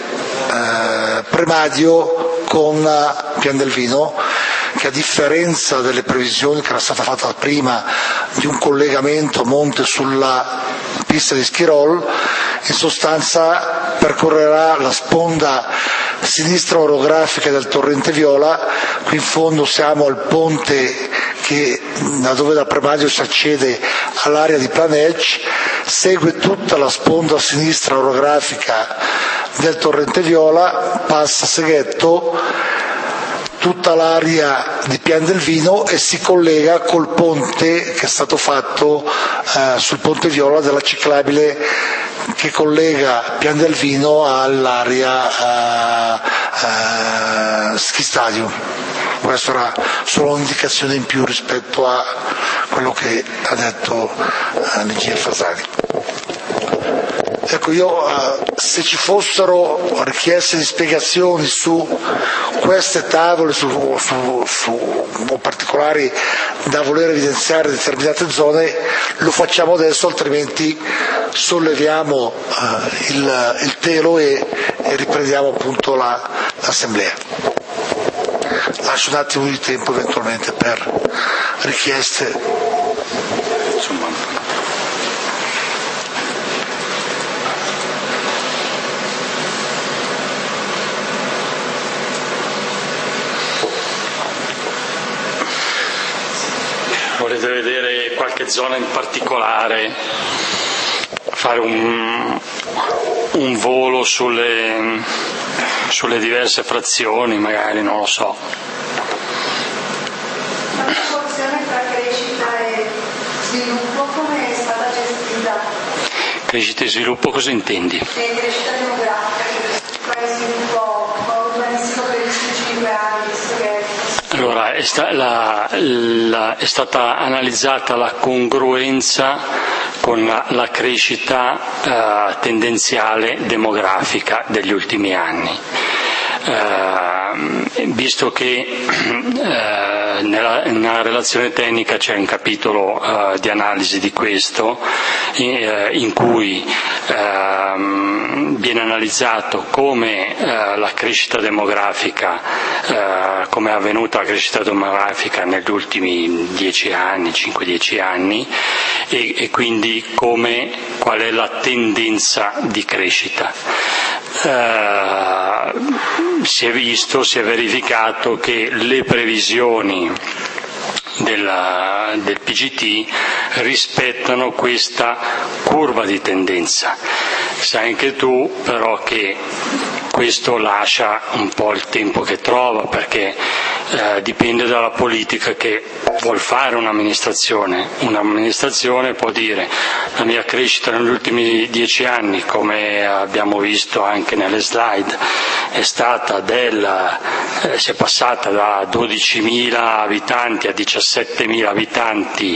[SPEAKER 2] Premadio con Pian del Vino, che a differenza delle previsioni che era stata fatta prima di un collegamento monte sulla pista di Schirol, in sostanza percorrerà la sponda sinistra orografica del torrente Viola. Qui in fondo siamo al ponte da dove da Premadio si accede all'area di Planelci, segue tutta la sponda sinistra orografica del torrente Viola, passa Seghetto, tutta l'area di Pian del Vino e si collega col ponte che è stato fatto sul ponte Viola della ciclabile che collega Pian del Vino all'area Ski Stadium. Questa era solo un'indicazione in più rispetto a quello che ha detto l'ingegner Fasani. Ecco, io se ci fossero richieste di spiegazioni su queste tavole, o particolari da voler evidenziare determinate zone, lo facciamo adesso, altrimenti solleviamo il telo e riprendiamo appunto l'assemblea. Lascio un attimo di tempo eventualmente per richieste.
[SPEAKER 1] Volete vedere qualche zona in particolare? Fare un volo sulle diverse frazioni, magari, non lo so.
[SPEAKER 3] La proporzione tra crescita e sviluppo come è stata gestita?
[SPEAKER 1] Crescita e sviluppo cosa intendi?
[SPEAKER 3] Crescita demografica, quale sviluppo urbanistico per i 5 anni, visto che...
[SPEAKER 1] Allora, è stata analizzata la congruenza con la crescita tendenziale demografica degli ultimi anni. visto che nella relazione tecnica c'è un capitolo di analisi di questo, in cui viene analizzato come la crescita demografica, come è avvenuta la crescita demografica negli ultimi 10 anni, 5-10 anni, e quindi qual è la tendenza di crescita. Si è verificato che le previsioni del PGT rispettano questa curva di tendenza. Sai anche tu però che questo lascia un po' il tempo che trova, perché dipende dalla politica che vuol fare un'amministrazione. Un'amministrazione può dire: la mia crescita negli ultimi 10 anni, come abbiamo visto anche nelle slide, è stata si è passata da 12.000 abitanti a 17.000 abitanti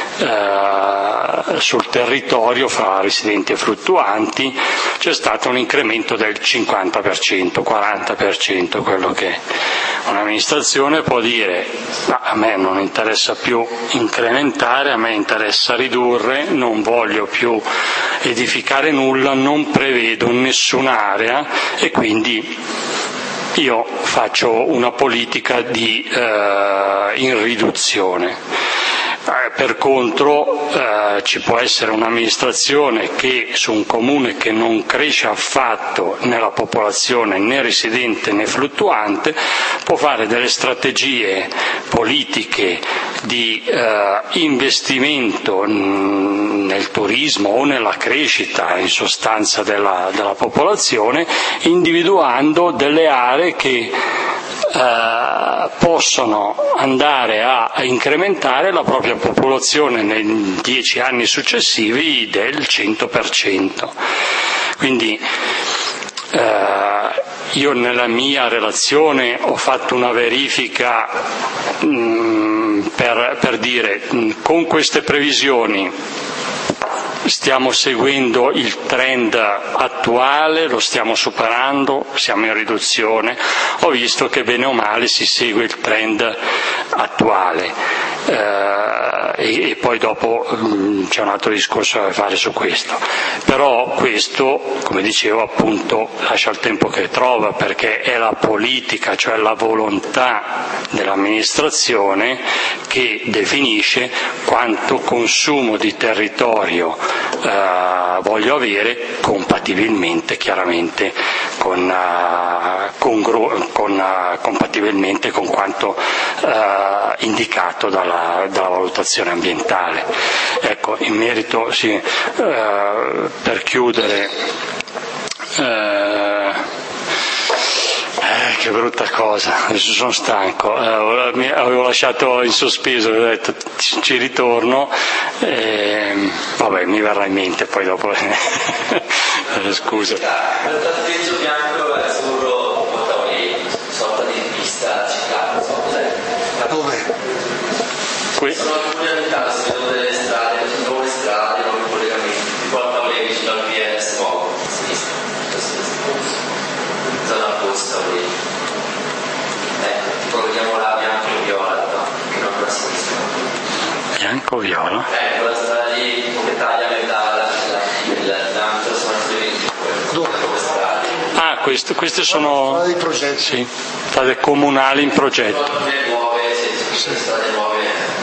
[SPEAKER 1] sul territorio fra residenti e fluttuanti. C'è stato un incremento del 50%, 40%, quello che un'amministrazione può dire: ma a me non interessa più incrementare, a me interessa ridurre, non voglio più edificare nulla, non prevedo nessun'area e quindi io faccio una politica in riduzione. Per contro ci può essere un'amministrazione che su un comune che non cresce affatto nella popolazione né residente né fluttuante può fare delle strategie politiche di investimento nel turismo o nella crescita in sostanza della popolazione, individuando delle aree che possono andare a incrementare la propria popolazione nei 10 anni successivi del 100%. Quindi io nella mia relazione ho fatto una verifica per dire: con queste previsioni stiamo seguendo il trend attuale, lo stiamo superando, siamo in riduzione. Ho visto che bene o male si segue il trend attuale, e poi dopo c'è un altro discorso da fare su questo. Però questo, come dicevo, appunto lascia il tempo che trova, perché è la politica, cioè la volontà dell'amministrazione, che definisce quanto consumo di territorio voglio avere, compatibilmente chiaramente compatibilmente con quanto indicato dalla valutazione ambientale. Ecco, in merito, sì, per chiudere, che brutta cosa, adesso sono stanco, avevo lasciato in sospeso, ho detto ci ritorno, vabbè, mi verrà in mente poi dopo. Scusa.
[SPEAKER 4] Il tappeto bianco e azzurro portava lì, sorta di pista ciclabile,
[SPEAKER 2] Dove?
[SPEAKER 4] qui? Sono alcune unità, si vedono delle strade, nuove collegamenti, portava lì vicino al PS nuovo, a sinistra, zona opposta lì. Tipo vediamo la bianco-viola, no? Che non quella a sinistra.
[SPEAKER 1] Bianco-viola?
[SPEAKER 4] Quella strada lì che taglia l'altro sono i 25.
[SPEAKER 2] Dove?
[SPEAKER 1] Ah, queste sono
[SPEAKER 2] dei progetti.
[SPEAKER 1] Sì, strade comunali in progetto.
[SPEAKER 4] Strade nuove.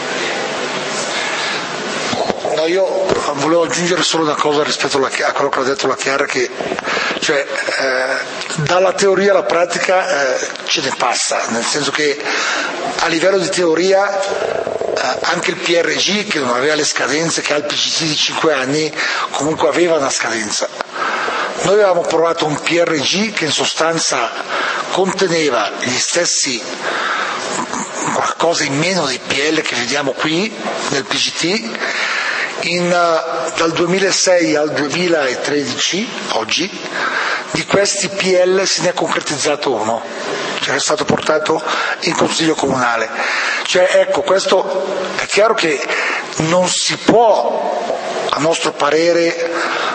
[SPEAKER 2] No, io volevo aggiungere solo una cosa rispetto a quello che ha detto la Chiara, che cioè dalla teoria alla pratica ce ne passa, nel senso che a livello di teoria anche il PRG, che non aveva le scadenze che ha il PCT di 5 anni, comunque aveva una scadenza. Noi avevamo provato un PRG che in sostanza conteneva gli stessi, qualcosa in meno dei PL che vediamo qui nel PGT, dal 2006 al 2013, oggi, di questi PL se ne è concretizzato uno, cioè è stato portato in Consiglio Comunale. Cioè, ecco, questo è chiaro che non si può, a nostro parere,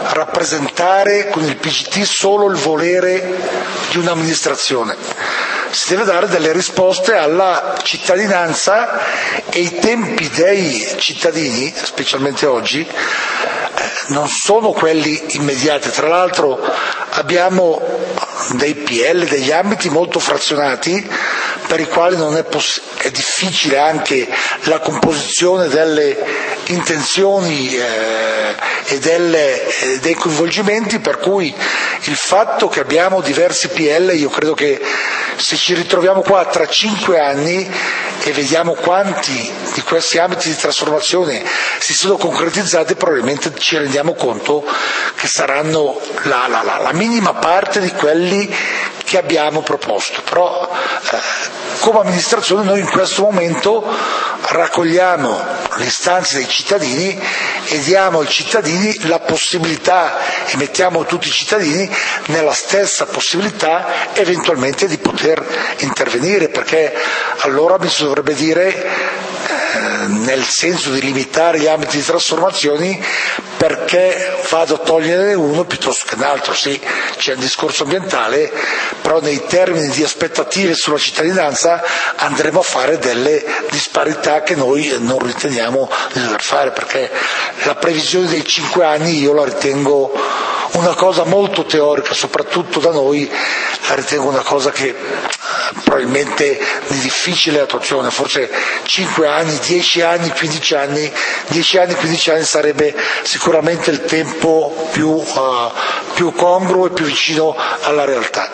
[SPEAKER 2] rappresentare con il PGT solo il volere di un'amministrazione, si deve dare delle risposte alla cittadinanza, e i tempi dei cittadini, specialmente oggi, non sono quelli immediati. Tra l'altro abbiamo dei PL, degli ambiti molto frazionati, per i quali non è difficile anche la composizione delle intenzioni e dei coinvolgimenti, per cui il fatto che abbiamo diversi PL, io credo che se ci ritroviamo qua tra 5 anni e vediamo quanti di questi ambiti di trasformazione si sono concretizzati, probabilmente ci rendiamo conto che saranno la minima parte di quelli che abbiamo proposto. Però come amministrazione noi in questo momento raccogliamo le istanze dei cittadini e diamo ai cittadini la possibilità, e mettiamo tutti i cittadini nella stessa possibilità eventualmente di poter intervenire, perché allora mi si dovrebbe dire, nel senso di limitare gli ambiti di trasformazioni, perché vado a togliere uno piuttosto che un altro. Sì, c'è un discorso ambientale, però nei termini di aspettative sulla cittadinanza andremo a fare delle disparità che noi non riteniamo di dover fare, perché la previsione dei 5 anni io la ritengo una cosa molto teorica, soprattutto da noi la ritengo una cosa che probabilmente di difficile attuazione. Forse 5 anni, 10 anni, 15 anni, 10 anni, 15 anni sarebbe sicuramente il tempo più congruo e più vicino alla realtà.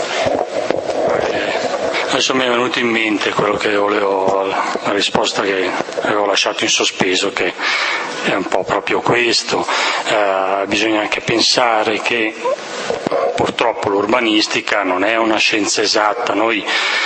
[SPEAKER 1] Adesso mi è venuto in mente quello che volevo, la risposta che avevo lasciato in sospeso, che è un po' proprio questo. Bisogna anche pensare che purtroppo l'urbanistica non è una scienza esatta. Noi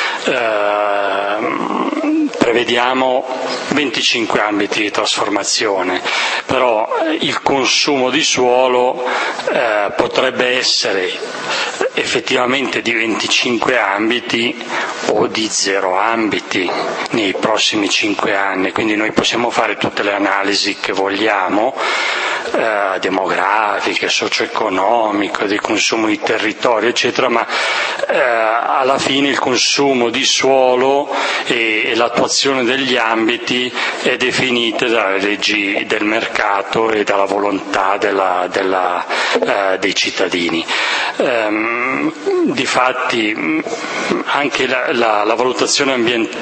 [SPEAKER 1] prevediamo 25 ambiti di trasformazione, però il consumo di suolo potrebbe essere effettivamente di 25 ambiti o di 0 ambiti nei prossimi 5 anni, quindi noi possiamo fare tutte le analisi che vogliamo, demografiche, socio-economiche, di consumo di territorio eccetera, ma alla fine il consumo di suolo e l'attuazione degli ambiti è definita dalle leggi del mercato e dalla volontà dei cittadini. Difatti anche la valutazione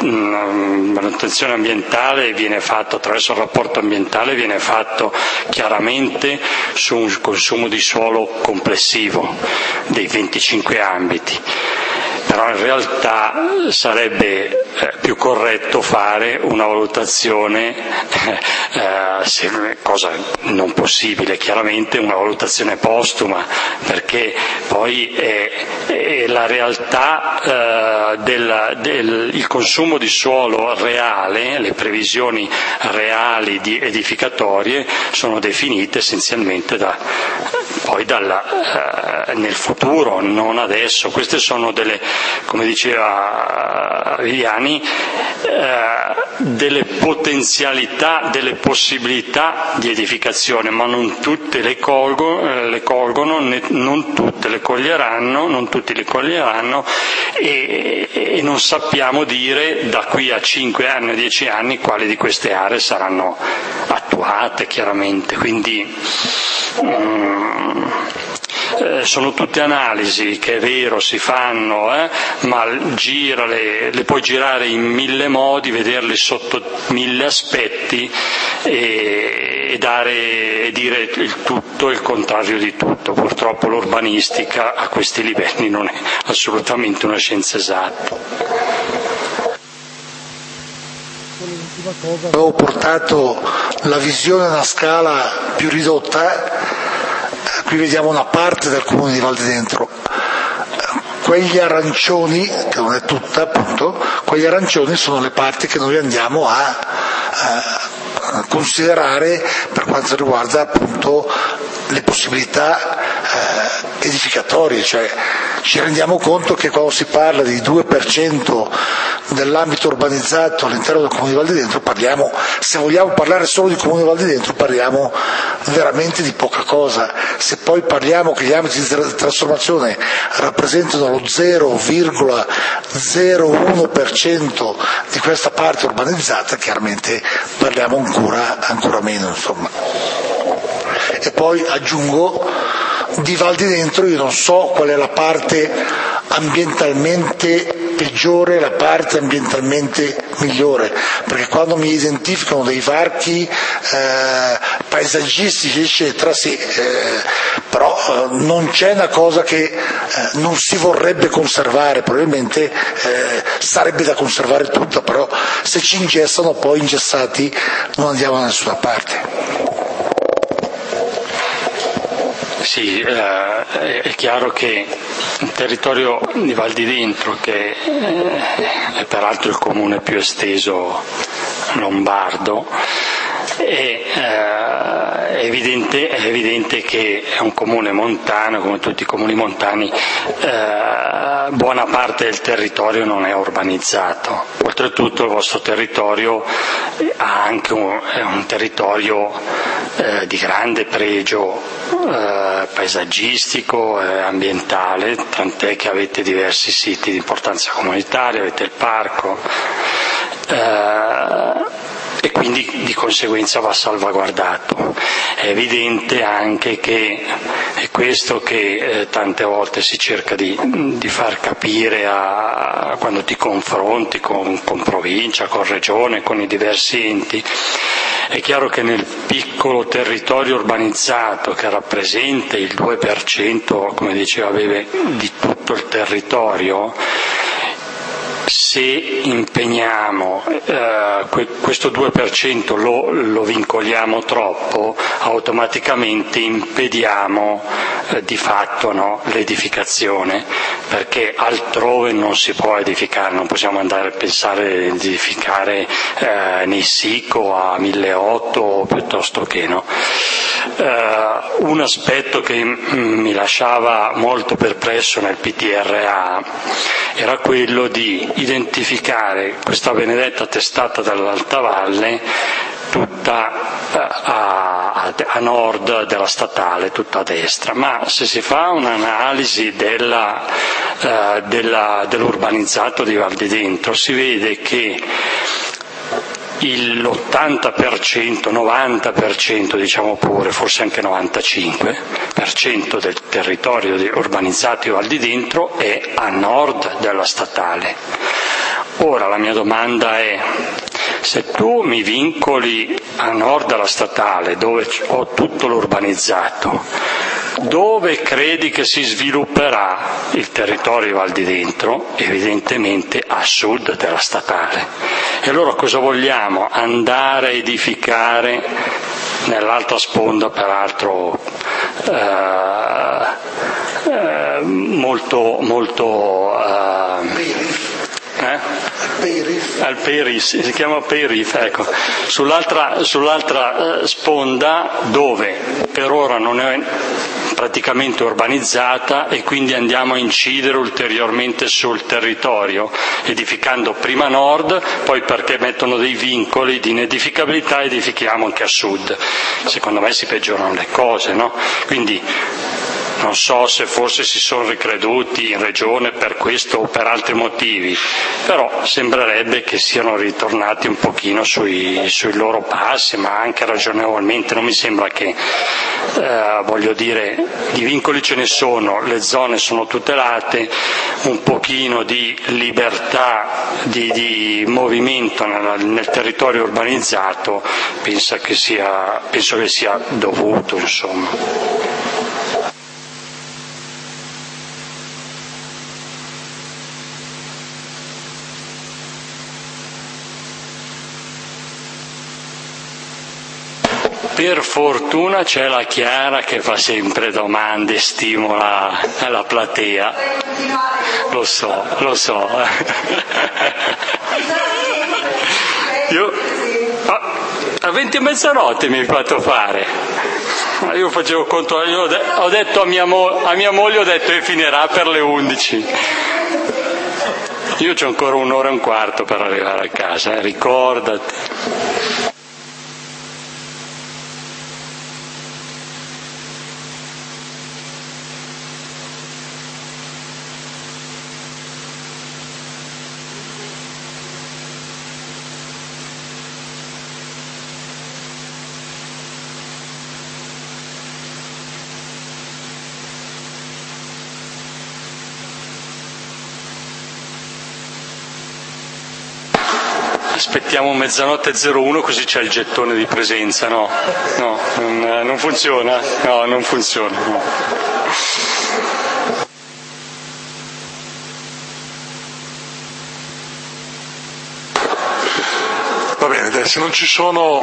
[SPEAKER 1] ambientale viene fatta attraverso il rapporto ambientale, viene fatto chiaramente su un consumo di suolo complessivo dei 25 ambiti. Però in realtà sarebbe più corretto fare una valutazione, cosa non possibile chiaramente, una valutazione postuma, perché poi è la realtà il consumo di suolo reale, le previsioni reali di edificatorie sono definite essenzialmente nel futuro, non adesso. Queste sono come diceva Viviani, delle potenzialità, delle possibilità di edificazione, ma non tutte le colgono, non tutte le coglieranno, non tutti le coglieranno, e non sappiamo dire da qui a 5 anni o 10 anni quali di queste aree saranno attuate chiaramente. Quindi sono tutte analisi che è vero si fanno, ma le puoi girare in 1000 modi, vederle sotto 1000 aspetti e dire il tutto e il contrario di tutto. Purtroppo l'urbanistica a questi livelli non è assolutamente una scienza esatta.
[SPEAKER 2] Avevo portato la visione a una scala più ridotta. Qui vediamo una parte del comune di Val di Dentro. Quegli arancioni, che non è tutta appunto, quegli arancioni sono le parti che noi andiamo a considerare per quanto riguarda appunto le possibilità edificatorie, cioè ci rendiamo conto che quando si parla di 2% dell'ambito urbanizzato all'interno del Comune di Val di Dentro parliamo, se vogliamo parlare solo di Comune di Val di Dentro, parliamo veramente di poca cosa. Se poi parliamo che gli ambiti di trasformazione rappresentano lo 0,01% di questa parte urbanizzata, chiaramente parliamo ancora meno, insomma. E poi aggiungo, di Val di Dentro io non so qual è la parte ambientalmente peggiore e la parte ambientalmente migliore, perché quando mi identificano dei varchi paesaggistici eccetera, sì, però non c'è una cosa che non si vorrebbe conservare, probabilmente sarebbe da conservare tutta, però se ci ingessano poi ingessati non andiamo da nessuna parte.
[SPEAKER 1] Sì, è chiaro che il territorio di Val di Dentro, che è peraltro il comune più esteso lombardo, è evidente che è un comune montano, come tutti i comuni montani, buona parte del territorio non è urbanizzato. Oltretutto il vostro territorio ha anche è un territorio di grande pregio paesaggistico e ambientale, tant'è che avete diversi siti di importanza comunitaria, avete il parco, e quindi di conseguenza va salvaguardato. È evidente anche che è questo che tante volte si cerca di far capire quando ti confronti con provincia, con regione, con i diversi enti. È chiaro che nel piccolo territorio urbanizzato, che rappresenta il 2%, come diceva Bebe, di tutto il territorio, se impegniamo questo 2% lo vincoliamo troppo, automaticamente impediamo di fatto, no, l'edificazione, perché altrove non si può edificare, non possiamo andare a pensare di edificare nei SICO a 1.800 piuttosto che no. Un aspetto che mi lasciava molto perplesso nel PTRA era quello di identificare questa benedetta testata dell'Alta Valle tutta a nord della statale, tutta a destra, ma se si fa un'analisi dell'urbanizzato di Val di Dentro si vede che l'80%, 90%, diciamo pure, forse anche 95% del territorio urbanizzato di Val di Dentro è a nord della statale. Ora la mia domanda è: se tu mi vincoli a nord della statale, dove ho tutto l'urbanizzato, dove credi che si svilupperà il territorio di Val di Dentro? Evidentemente a sud della statale. E allora cosa vogliamo? Andare a edificare nell'altra sponda, peraltro molto al Peris, si chiama Perif, ecco, sull'altra sponda, dove per ora non è praticamente urbanizzata, e quindi andiamo a incidere ulteriormente sul territorio, edificando prima a nord, poi perché mettono dei vincoli di inedificabilità edifichiamo anche a sud. Secondo me si peggiorano le cose, no? Quindi non so se forse si sono ricreduti in regione per questo o per altri motivi, però sembrerebbe che siano ritornati un pochino sui loro passi, ma anche ragionevolmente. Non mi sembra che, voglio dire, di vincoli ce ne sono, le zone sono tutelate, un pochino di libertà di movimento nel territorio urbanizzato penso che sia dovuto, insomma. Per fortuna c'è la Chiara che fa sempre domande, stimola la platea. Lo so. Io a 20 e mezzanotte mi hai fatto fare. Io facevo conto, io ho detto a mia moglie, ho detto che finirà per le 11. Io c'ho ancora 1 ora e un quarto per arrivare a casa, ricordati. Aspettiamo 00:01 così c'è il gettone di presenza, no, non funziona, no, non funziona. No.
[SPEAKER 5] Va bene, se non ci sono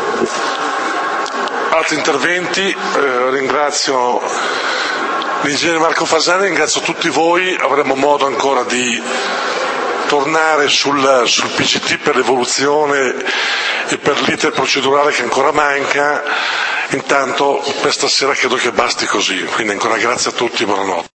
[SPEAKER 5] altri interventi, ringrazio l'ingegnere Marco Fasani, ringrazio tutti voi, avremo modo ancora di tornare sul PCT per l'evoluzione e per l'iter procedurale che ancora manca. Intanto per stasera credo che basti così, quindi ancora grazie a tutti e buonanotte.